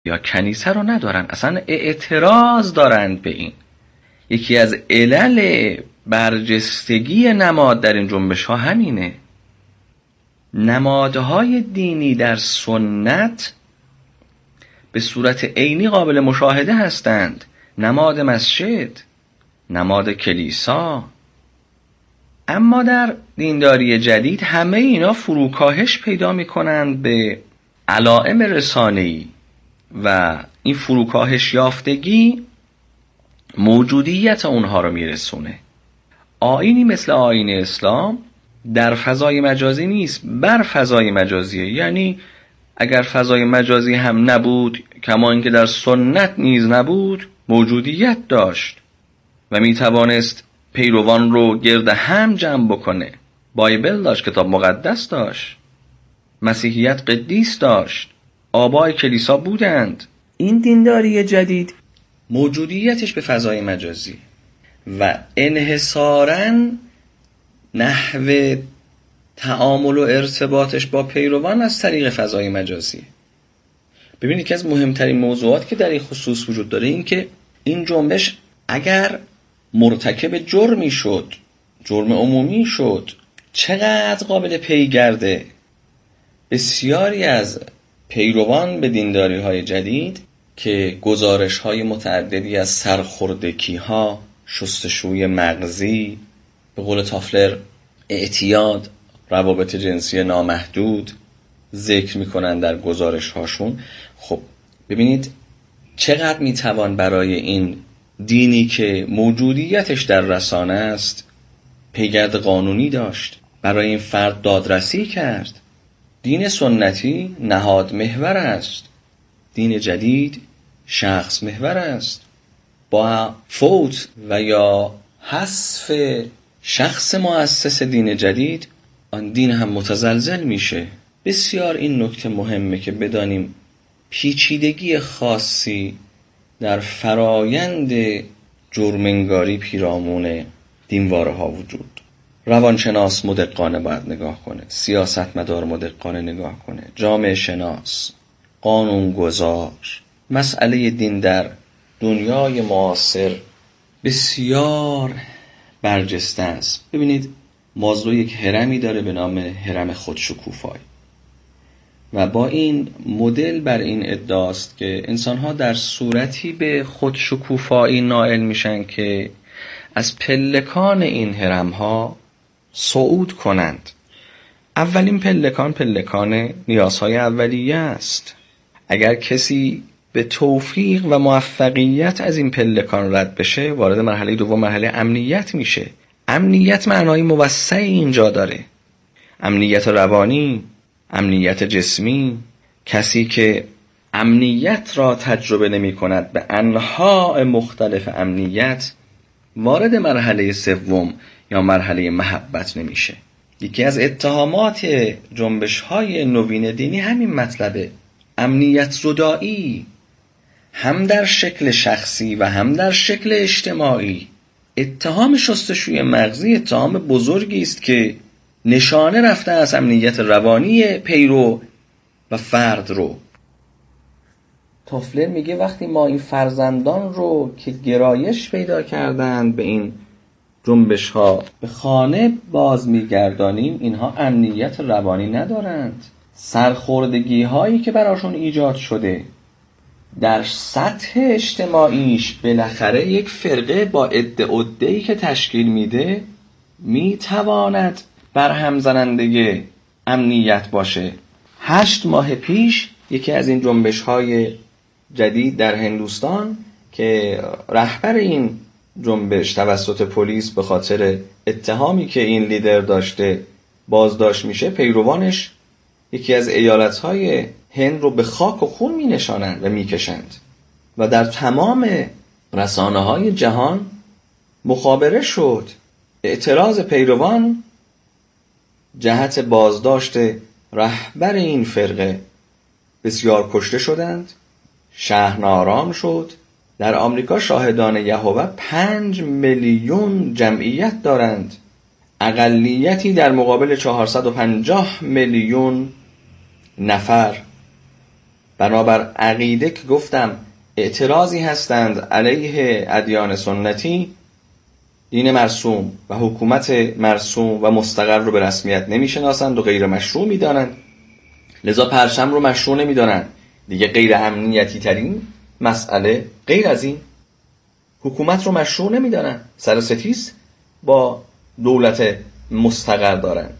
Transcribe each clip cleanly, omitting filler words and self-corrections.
یا کنیسه رو ندارن، اصلا اعتراض دارند به این. یکی از علل برجستگی نماد در این جنبش ها همینه. نمادهای دینی در سنت به صورت عینی قابل مشاهده هستند. نماد مسجد، نماد کلیسا. اما در دینداری جدید همه اینا فروکاهش پیدا می کنند به علائم رسانه‌ای و این فروکاهش یافتگی موجودیت اونها رو میرسونه. آیینی مثل آیین اسلام در فضای مجازی نیست، بر فضای مجازیه. یعنی اگر فضای مجازی هم نبود، کما اینکه در سنت نیز نبود، موجودیت داشت و میتوانست پیروان رو گرد هم جمع بکنه. بایبل داشت، کتاب مقدس داشت، مسیحیت قدیس داشت، آبای کلیسا بودند. این دینداری جدید موجودیتش به فضای مجازی و انحصاراً نحو تعامل و ارتباطش با پیروان از طریق فضای مجازی. ببینید که از مهمترین موضوعات که در این خصوص وجود داره این که این جنبش اگر مرتکب جرمی شد، جرم عمومی شد، چقدر قابل پیگرده. بسیاری از پیروان به دینداری‌های جدید که گزارش‌های متعددی از سرخوردگی‌ها، شستشوی مغزی، به قول تافلر اعتیاد، روابط جنسی نامحدود ذکر می‌کنن در گزارش‌هاشون. خب ببینید چقدر میتوان برای این دینی که موجودیتش در رسانه است پیگرد قانونی داشت، برای این فرد دادرسی کرد. دین سنتی نهاد محور است، دین جدید شخص محور است. با فوت و یا حذف شخص مؤسس دین جدید، آن دین هم متزلزل میشه. بسیار این نکته مهمه که بدانیم پیچیدگی خاصی در فرایند جرم‌انگاری پیرامون دینواره ها وجود. روانشناس مدقانه باید نگاه کنه، سیاستمدار مدقانه نگاه کنه، جامعه شناس، قانونگذار. مسئله دین در دنیای معاصر بسیار برجسته است. ببینید مازلو یک هرمی داره به نام هرم خودشکوفایی و با این مدل بر این ادعاست که انسان‌ها در صورتی به خودشکوفایی نائل میشن که از پلکان این هرم‌ها صعود کنند. اولین پلکان نیازهای اولیه است. اگر کسی به توفیق و موفقیت از این پلکان رد بشه، وارد مرحله دوم، مرحله امنیت میشه. امنیت معنای موسعی اینجا داره. امنیت روانی، امنیت جسمی. کسی که امنیت را تجربه نمی کند به انواع مختلف امنیت، وارد مرحله سوم یا مرحله محبت نمیشه. یکی از اتهامات جنبش‌های نوین دینی همین مطلبه، امنیت زدایی، هم در شکل شخصی و هم در شکل اجتماعی. اتهام شستشوی مغزی اتهام بزرگی است که نشانه رفته از امنیت روانی پیرو و فرد رو. تافلر میگه وقتی ما این فرزندان رو که گرایش پیدا کردند به این جنبش ها به خانه باز میگردانیم، اینها امنیت روانی ندارند. سرخوردگی هایی که براشون ایجاد شده در سطح اجتماعیش، بالاخره یک فرقه با عده‌ای که تشکیل میده میتواند برهم زننده امنیت باشه. 8 ماه پیش یکی از این جنبش های جدید در هندوستان که رهبر این جنبش توسط پلیس به خاطر اتهامی که این لیدر داشته بازداشت میشه، پیروانش یکی از ایالت‌های هند رو به خاک و خون می نشانند و می کشند و در تمام رسانه‌های جهان مخابره شد. اعتراض پیروان جهت بازداشت رهبر این فرقه. بسیار کشته شدند، شهر ناآرام شد. در آمریکا شاهدان یهوه 5 میلیون جمعیت دارند، اقلیتی در مقابل 450 میلیون نفر. بنابر عقیده که گفتم اعتراضی هستند علیه ادیان سنتی، دین مرسوم و حکومت مرسوم و مستقر رو به رسمیت نمیشناسند و غیر مشروع میدانند، لذا پرچم رو مشروع نمیدانند. دیگه غیر امنیتی ترین مسئله غیر از این، حکومت رو مشروع نمیدانند، سر و ستیز با دولت مستقر دارند.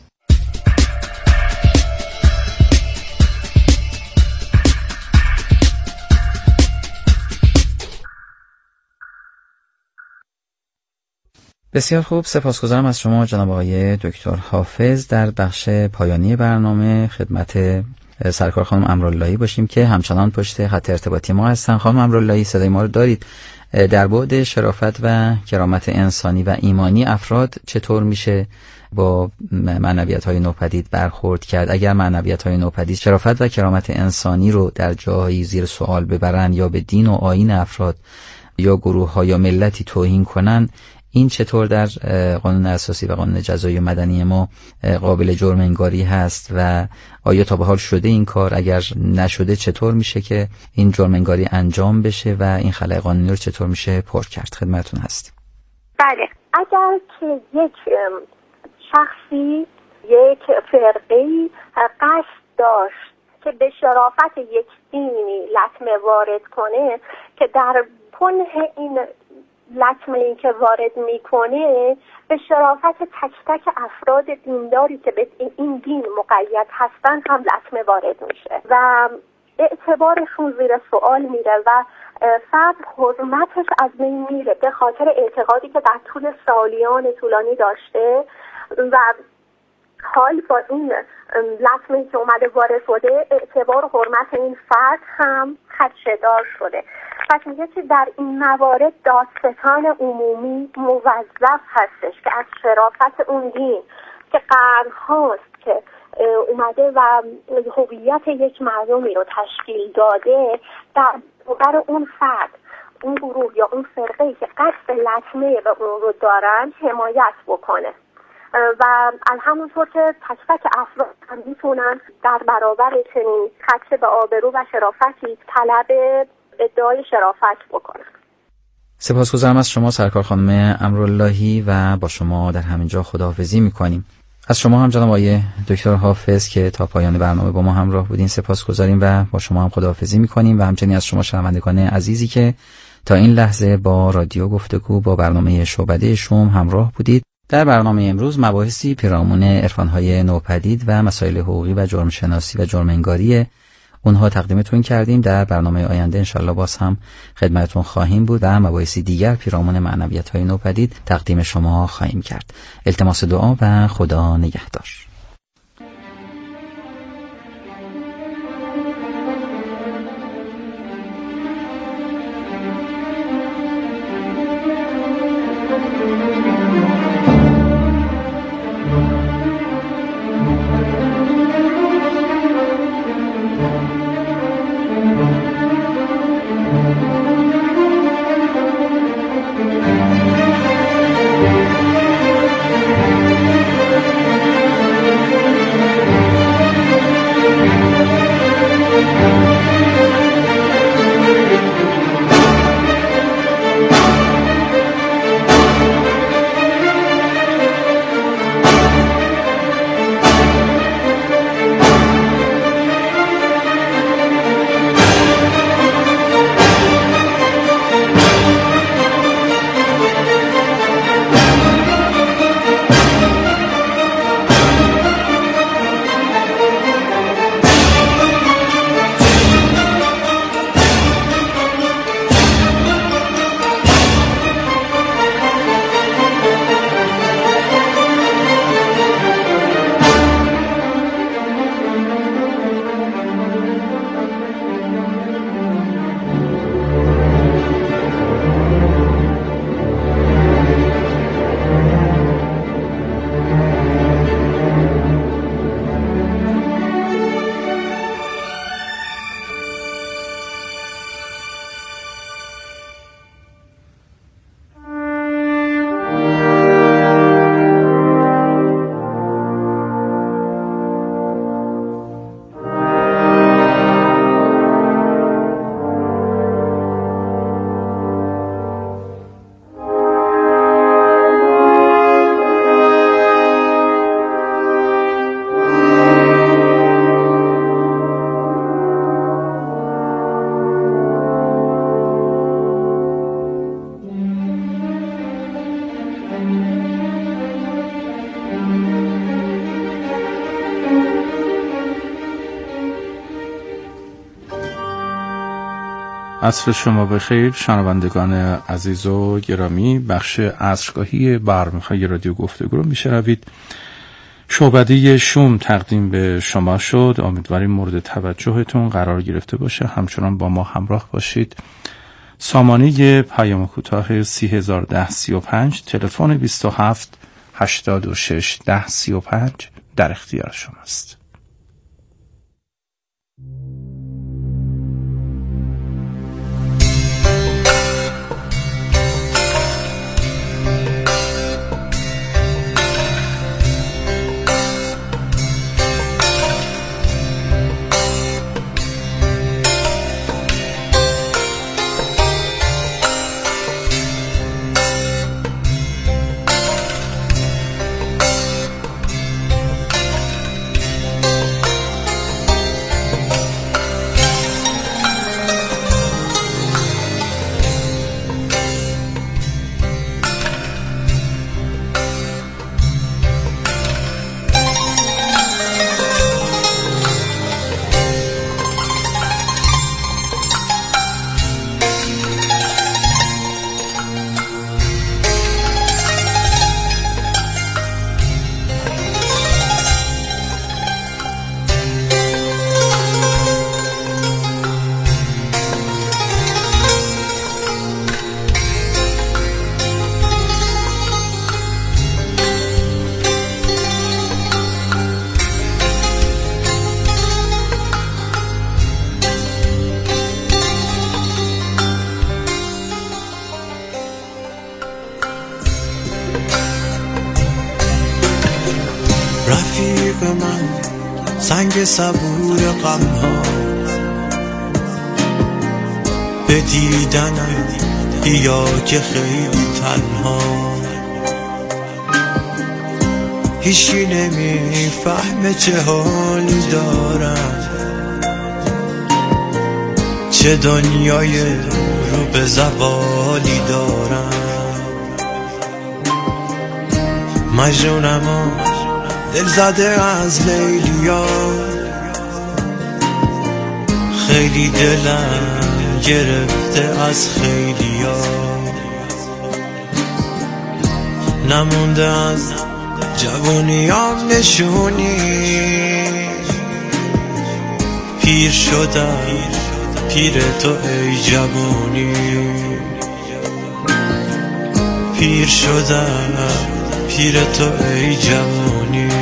بسیار خوب، سپاسگزارم از شما جناب آقای دکتر حافظ. در بخش پایانی برنامه خدمت سرکار خانم امراللهی باشیم که همچنان پشت خط ارتباطی ما هستن. خانم امراللهی، صدای ما رو دارید؟ در بعد شرافت و کرامت انسانی و ایمانی افراد چطور میشه با معنویت‌های نوپدید برخورد کرد؟ اگر معنویت‌های نوپدید شرافت و کرامت انسانی رو در جایی زیر سوال ببرن یا به دین و آیین افراد یا گروه‌ها یا ملتی توهین کنن، این چطور در قانون اساسی و قانون جزایی و مدنی ما قابل جرم انگاری هست و آیا تا به حال شده این کار؟ اگر نشده چطور میشه که این جرم انگاری انجام بشه و این خلأ قانونی رو چطور میشه پر کرد؟ خدمتتون هستیم. بله، اگر که یک شخصی، یک فرقه‌ای قصد داشت که به شرافت یک دینی لطمه وارد کنه، که در کنه این لطمه این که وارد میکنه به شرافت تک تک افراد دینداری که به این دین مقید هستن هم لطمه وارد میشه و اعتبارشون زیر سوال میره و فرد حرمتش از بین میره به خاطر اعتقادی که در طول سالیان طولانی داشته و حال با این لطمه‌ای که اومده وارد شده اعتبار و حرمت این فرد هم خدشه‌دار شده. پس میگه که در این موارد دادستان عمومی موظف هستش که از شرافت اون دین که قرن‌هاست که اومده و هویت یک مردمی رو تشکیل داده، در برابر اون فرد، اون گروه یا اون فرقه‌ای که قصد لطمه به اون رو دارن حمایت بکنه و همونطور که تک تک افراد هم میتونن در برابر چنین خدشه به آبرو و شرافتی طلب ادعای شرافت بکنن. سپاسگزارم از شما سرکار خانم امراللهی و با شما در همین جا خداحافظی میکنیم. از شما هم جناب آقای دکتر حافظ که تا پایان برنامه با ما همراه بودین سپاسگزاریم و با شما هم خداحافظی میکنیم و همچنین از شما شنوندگان عزیزی که تا این لحظه با رادیو گفتگو با برنامه شعبده شوم همراه بودید. در برنامه امروز مباحثی پیرامون عرفان‌های نوپدید و مسائل حقوقی و جرم شناسی و جرم انگاری اونها تقدیمتون کردیم. در برنامه آینده انشالله باز هم خدمتتون خواهیم بود و مباحثی دیگر پیرامون معنویت‌های نوپدید تقدیم شما خواهیم کرد. التماس دعا و خدا نگهدار. عصر شما بخیر شنوندگان عزیز و گرامی. بخش عصرگاهی برنامه‌های رادیو گفتگو رو میشنوید. شعبده شوم تقدیم به شما شد. امیدواریم مورد توجهتون قرار گرفته باشه. همچنان با ما همراه باشید. سامانه پیام کوتاه 301035، تلفن 27 86 1035 در اختیار شماست. رفیق من سنگ صبور غمها، به دیدنم بیا که خیلی تنها، هیچی نمیفهمه چه حالی دارم، چه دنیای رو به زوالی دارم. مجنونم و دل زده از لیلیا، خیلی دلم گرفته از خیلیا، نمونده از جوونیام نشونی، پیر شدم پیر تو ای جوونی، پیر شدم پیر تو ای جوونی.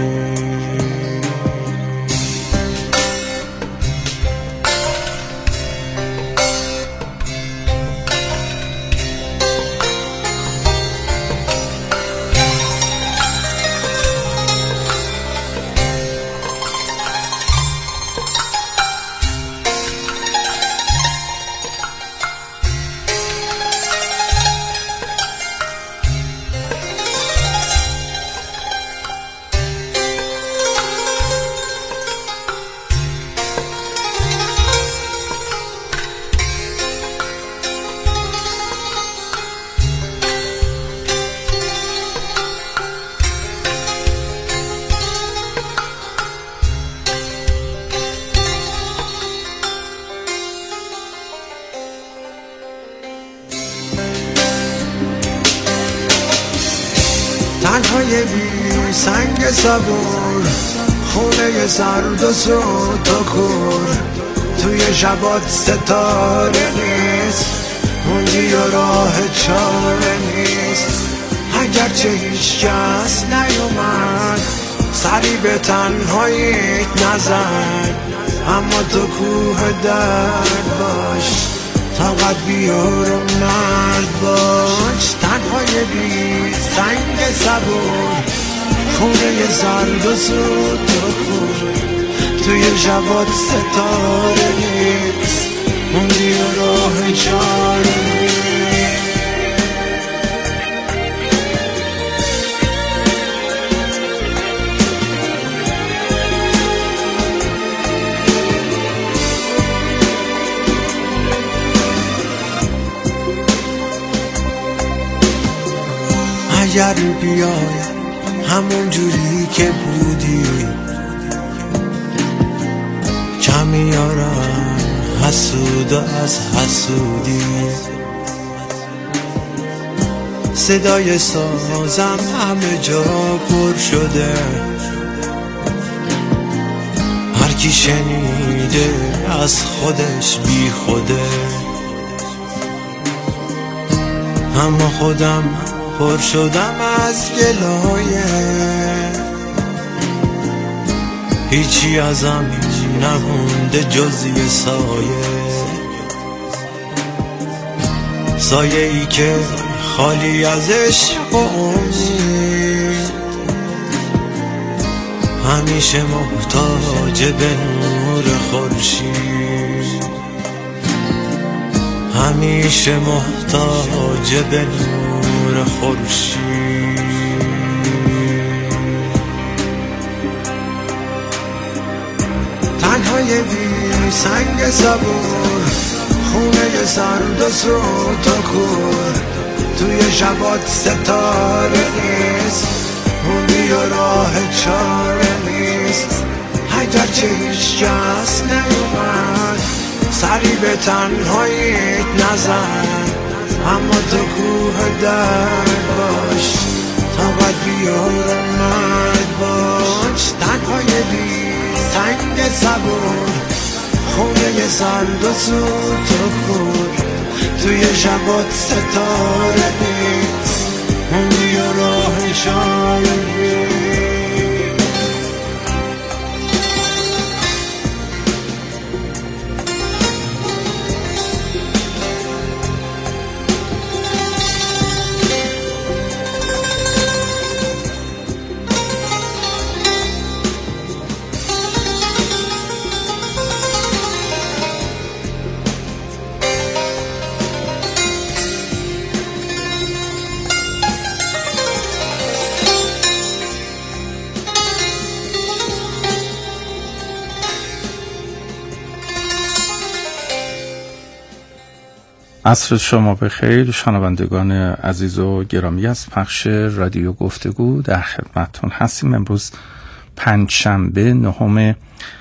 تنهای بی سنگ صبور، خونه سرد و سود و کور، توی شبات ستاره نیست، موندی و راه چاره نیست. اگرچه هیچ کس نیومد سری به تنهاییت نزد، اما تو کوه درد باش، طاقت بیار و مرد باش. تنهای بی سنگ صبور، خونه سرد و سود و کور، توی شبات ستاره نیست، موندی و راه چاره نیست. اگر بیای همون جوری که بودی، کمی آرام حسود و از حسودی. صدای سازم همه جا پر شده، هر کی شنیده از خودش بی خوده. اما خودم پر شدم از گلایه، هیچی ازم نمونده جز یه سایه ای که خالی از عشق و امید، همیشه محتاج به نور خورشید، همیشه محتاج به نور خورشید. تنهای بی سنگ صبور، خونه سرد و سوت و کور، توی شبات ستاره نیست، موندی و راه چاره نیست. اگرچه هیچ کس نیومد سری به تنهاییت نزن، اما تو کوه درد باش تا باید بیار مرد باش. تنهای بی سنگ صبور، خونه سرد و سوت و کور، توی شبات ستاره نیست، موندی و راه شاره نیست. عصر شما بخیر شنوندگان عزیز و گرامی. از پخش رادیو گفتگو در خدمتتون هستیم. امروز پنجشنبه 9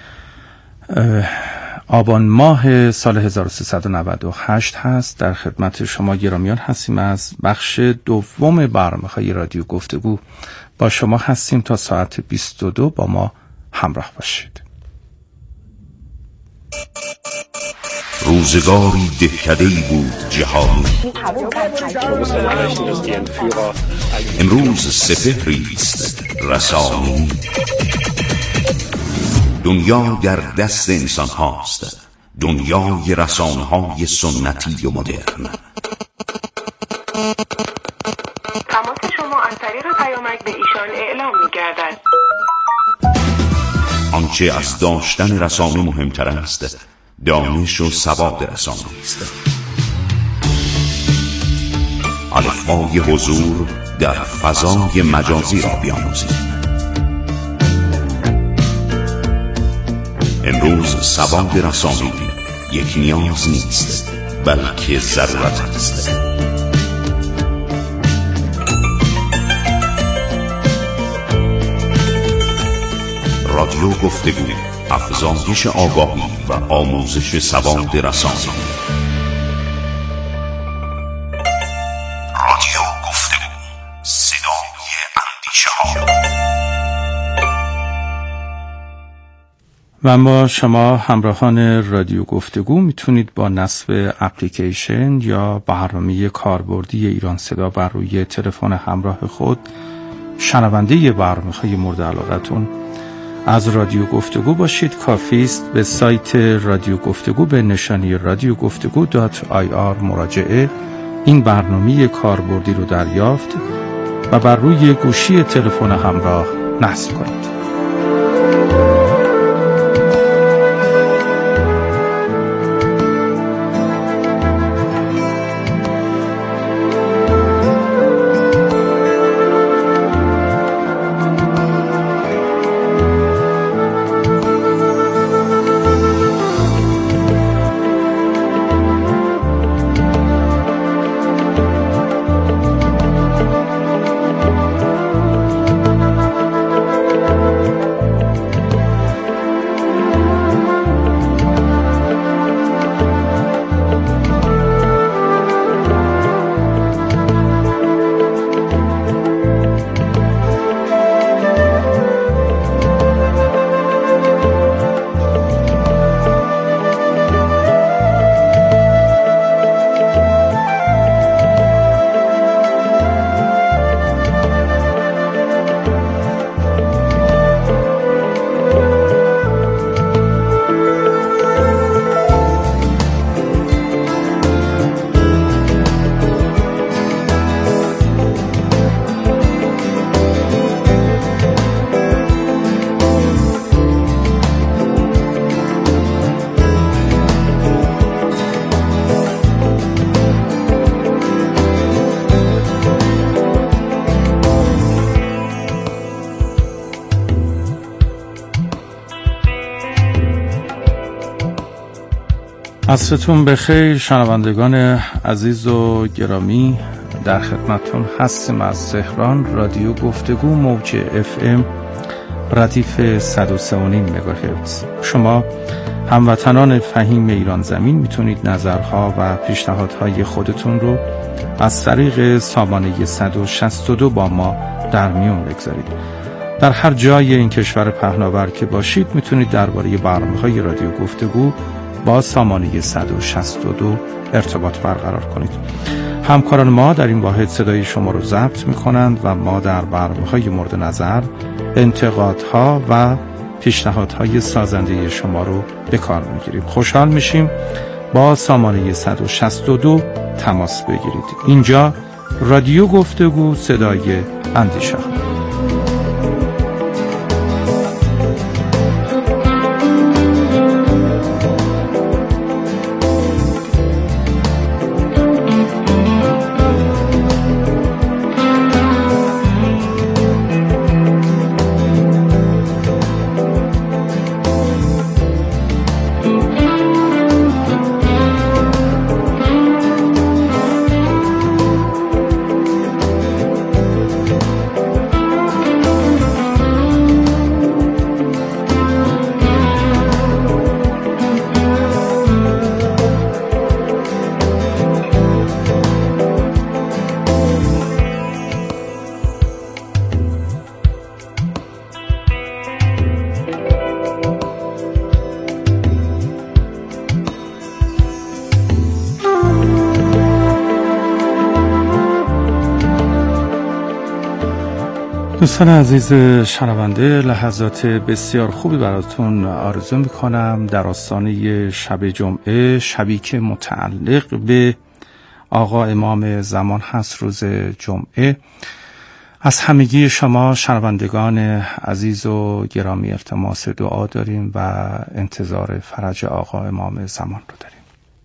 آبان ماه سال 1398 هست. در خدمت شما گرامیان هستیم. از بخش دوم برنامه‌های رادیو گفتگو با شما هستیم تا ساعت 22. با ما همراه باشید. روزگاری دهکده‌ای بود جهانی، امروز سپهری است رسانی. دنیا در دست انسان هاست، دنیای رسانه های سنتی و مدرن. تماس شما از طریق پیامک به ایشان اعلام می‌گردد. آنچه از داشتن رسانه مهمتر است، دانش و سواد رسانه است. الفبای حضور در فضای مجازی را بیاموزید. امروز سواد رسانه‌ای یک نیاز نیست، بلکه ضرورت است. رادیو گفتگو، افزایش آگاهی و آموزش سواد رسانه‌ای. رادیو گفتگو، صدای اندیشه‌ها. و ما شما همراهان رادیو گفتگو میتونید با نصب اپلیکیشن یا برنامه کاربردی ایران صدا بر روی تلفن همراه خود شنونده برنامه‌های مورد علاقتون از رادیو گفتگو باشید. کافی است به سایت رادیو گفتگو به نشانی radiogoftego.ir مراجعه این برنامه کاربردی رو دریافت و بر روی گوشی تلفن همراه نصب کنید. عصرتون بخیر شنوندگان عزیز و گرامی، در خدمتتون هستیم از تهران. رادیو گفتگو موج FM ردیف 103.5 مگاهرتز. شما هموطنان فهیم ایران زمین میتونید نظرها و پیشنهادهای خودتون رو از طریق سامانه 162 با ما در میون بگذارید. در هر جای این کشور پهناور که باشید میتونید درباره برنامه‌های رادیو گفتگو با سامانه 162 ارتباط برقرار کنید. همکاران ما در این واحد صدای شما رو ضبط می‌کنند و ما در برنامه‌های مورد نظر انتقادها و پیشنهادهای سازنده شما رو به کار می‌گیریم. خوشحال میشیم با سامانه 162 تماس بگیرید. اینجا رادیو گفتگو، صدای اندیشه. دوستان عزیز شنونده، لحظات بسیار خوبی براتون آرزو میکنم در آستانه شب جمعه، شبی که متعلق به آقا امام زمان هست، روز جمعه. از همگی شما شنوندگان عزیز و گرامی التماس دعا داریم و انتظار فرج آقا امام زمان رو داریم.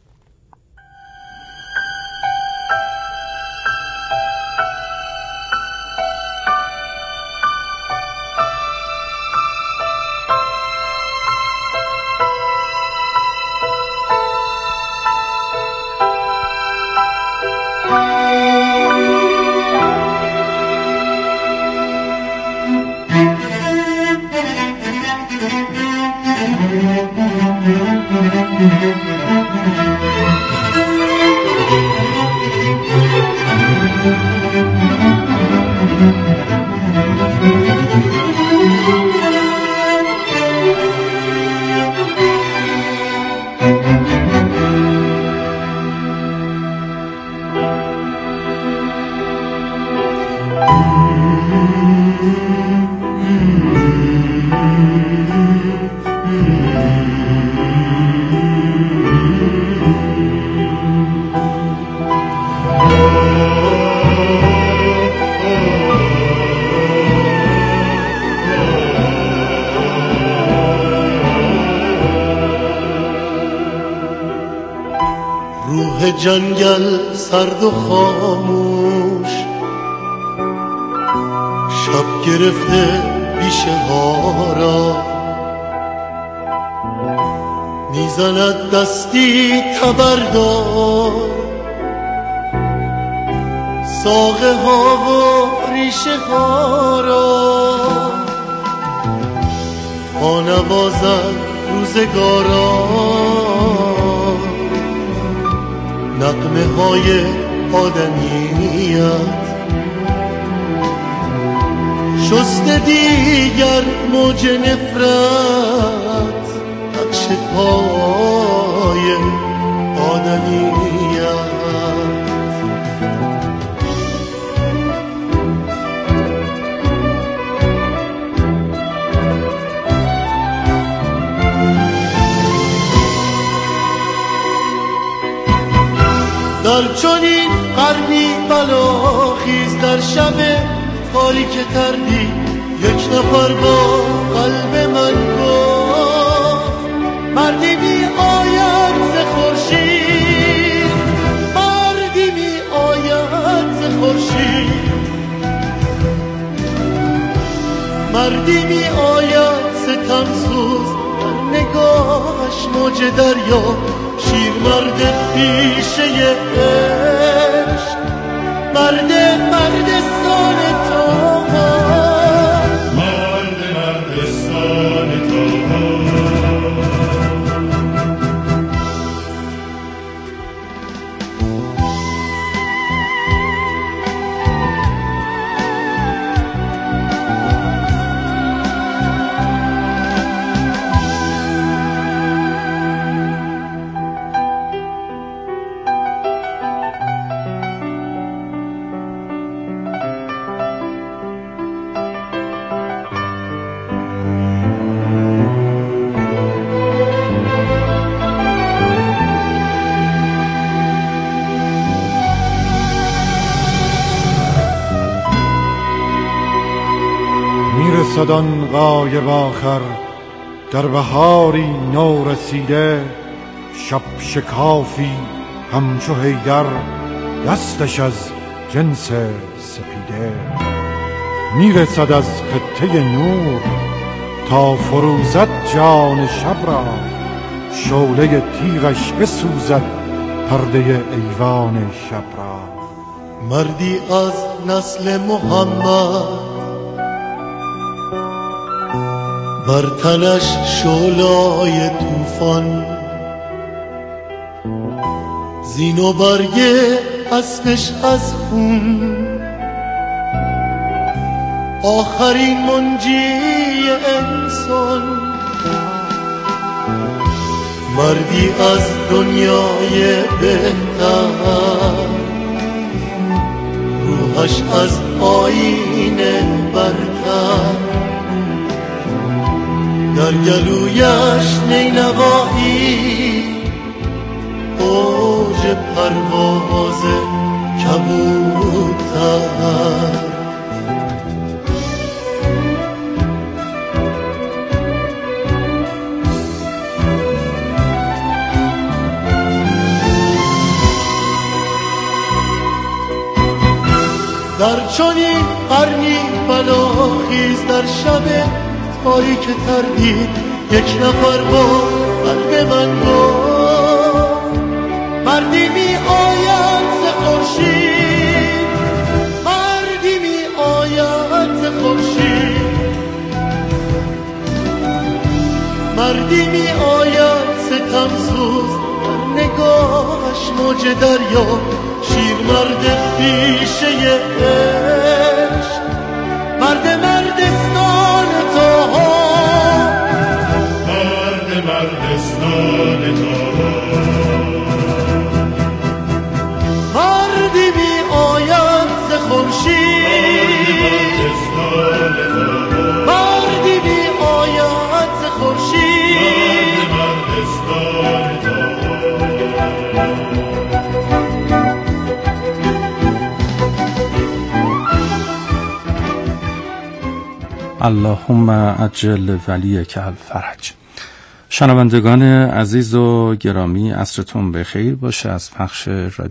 جنگل سرد و خاموش، شب گرفته بیشه ها را، میزند دستی تبردار ساقه ها و ریشه ها را، تا نوازد روزگاران نغمه های آدمیت. شسته دیگر موج نفرت نقش پای آدمیت. در چنین قرنی بلاخیز در شب تاریک تردی یک نفر با قلب من گفت مردی می آید ز خورشید، مردی می آید ز خورشید، مردی می آید ستم سوز در نگاهش موج دریا شیرمرد پیشه عشق، مردستان تاها، مردستان تاها. میرسد آن غایب آخر در بهاری نو رسیده، شب شکافی همچو حیدر دستش از جنس سپیده. میرسد از خطه نور تا فروزد جان شب را، شعله تیغش بسوزد پرده ایوان شب را. مردی از نسل محمد بر تنش شعله‌های طوفان، زین و برگ اسبش از خون، آخرین منجی انسان. مردی از دنیای بهتر، روحش از آیین برتر، در گلویش نینوایی اوج پرواز کبوتر. در چنین قرنی بلاخیز در شب تاریک تردید، یک نفر با قلب من گفت مردی می آید ز خورشید، مردی می آید ز خورشید، مردی می آید ستمسوز در نگاهش موج دریا، شیرمرد پیشه عشق، مردستان تاها، مردستان تاها. مردی می آید ز خورشید، مردی می آید ز خورشید، مردستان تاها. اللهم عجل ولیک الفرج. شنوندگان عزیز و گرامی، عصرتون بخیر باشه. از پخش